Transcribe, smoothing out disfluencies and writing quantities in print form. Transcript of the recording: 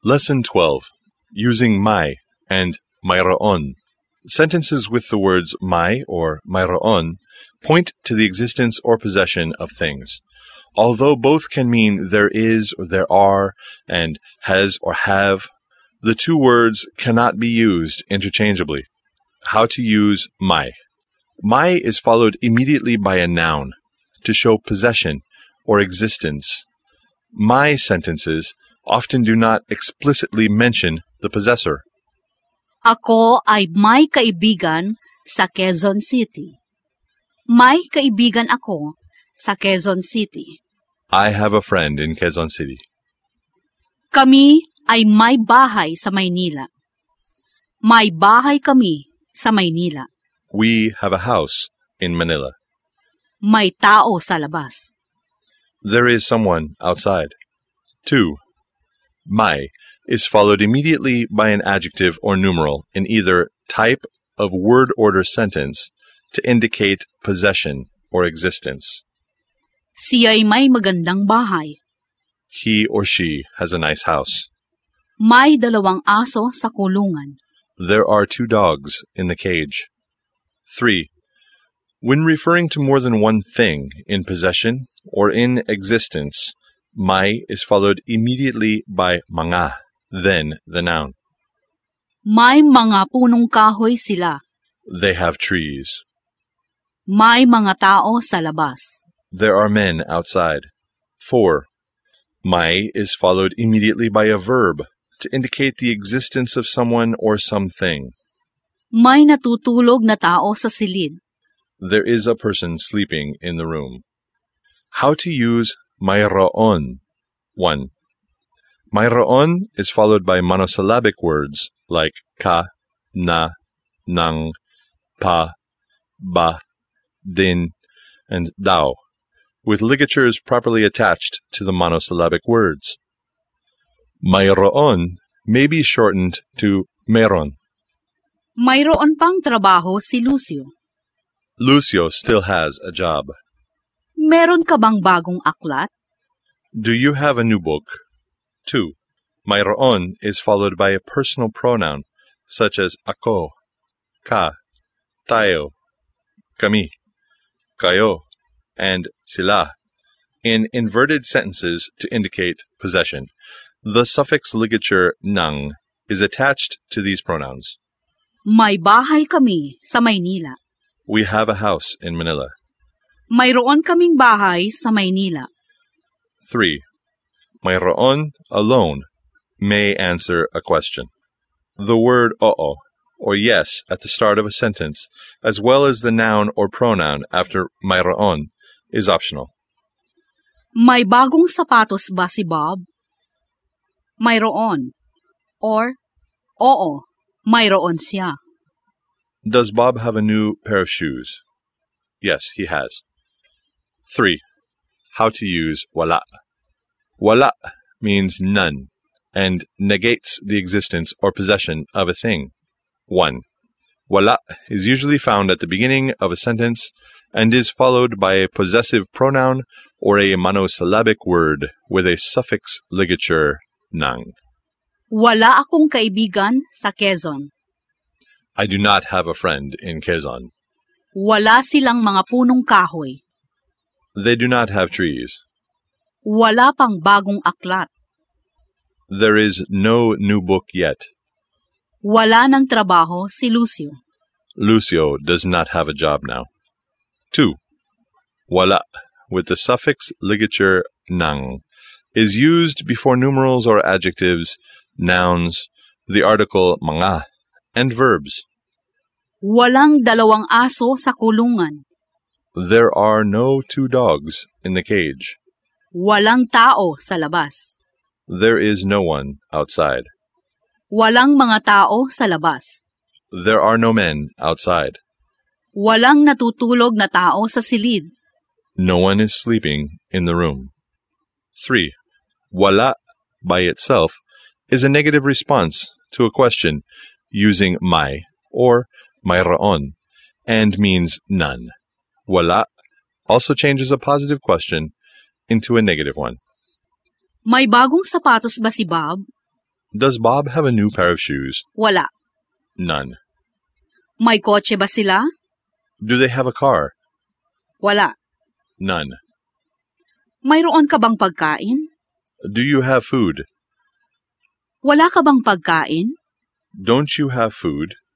Lesson 12. Using may and mayroon. Sentences with the words may or mayroon point to the existence or possession of things. Although both can mean there is or there are and has or have, the two words cannot be used interchangeably. How to use may. May is followed immediately by a noun to show possession or existence. May sentences often do not explicitly mention the possessor. Ako ay may kaibigan sa Quezon City. May kaibigan ako sa Quezon City. I have a friend in Quezon City. Kami ay may bahay sa Maynila. May bahay kami sa Maynila. We have a house in Manila. May tao sa labas. There is someone outside. 2. May is followed immediately by an adjective or numeral in either type of word order sentence to indicate possession or existence. Siya'y may magandang bahay. He or she has a nice house. May 2 aso sa kulungan. There are 2 dogs in the cage. 3. When referring to more than one thing in possession or in existence, may is followed immediately by mga, then the noun. May mga punong kahoy sila. They have trees. May mga tao sa labas. There are men outside. 4. May is followed immediately by a verb to indicate the existence of someone or something. May natutulog na tao sa silid. There is a person sleeping in the room. How to use mayroon. 1. Mayroon is followed by monosyllabic words like ka, na, nang, pa, ba, din, and daw, with ligatures properly attached to the monosyllabic words. Mayroon may be shortened to meron. Mayroon pang trabaho si Lucio. Lucio still has a job. Meron ka bang bagong aklat? Do you have a new book? 2. Mayroon is followed by a personal pronoun such as ako, ka, tayo, kami, kayo, and sila in inverted sentences to indicate possession. The suffix ligature nang is attached to these pronouns. May bahay kami sa Maynila. We have a house in Manila. Mayroon kaming bahay sa Maynila. 3. Mayroon alone may answer a question. The word oo or yes at the start of a sentence, as well as the noun or pronoun after mayroon, is optional. May bagong sapatos ba si Bob? Mayroon. Or, oo, mayroon siya. Does Bob have a new pair of shoes? Yes, he has. 3. How to use wala. Wala means none and negates the existence or possession of a thing. 1. Wala is usually found at the beginning of a sentence and is followed by a possessive pronoun or a monosyllabic word with a suffix ligature nang. Wala akong kaibigan sa Quezon. I do not have a friend in Quezon. Wala silang mga punong kahoy. They do not have trees. Wala pang bagong aklat. There is no new book yet. Wala ng trabaho si Lucio. Lucio does not have a job now. 2. Wala, with the suffix ligature nang, is used before numerals or adjectives, nouns, the article mga, and verbs. Walang 2 aso sa kulungan. There are no 2 dogs in the cage. Walang tao sa labas. There is no one outside. Walang mga tao sa labas. There are no men outside. Walang natutulog na tao sa silid. No one is sleeping in the room. 3. Wala, by itself, is a negative response to a question using may or mayroon and means none. Wala also changes a positive question into a negative one. May bagong sapatos ba si Bob? Does Bob have a new pair of shoes? Wala. None. May kotse ba sila? Do they have a car? Wala. None. Mayroon ka bang pagkain? Do you have food? Wala ka bang pagkain? Don't you have food?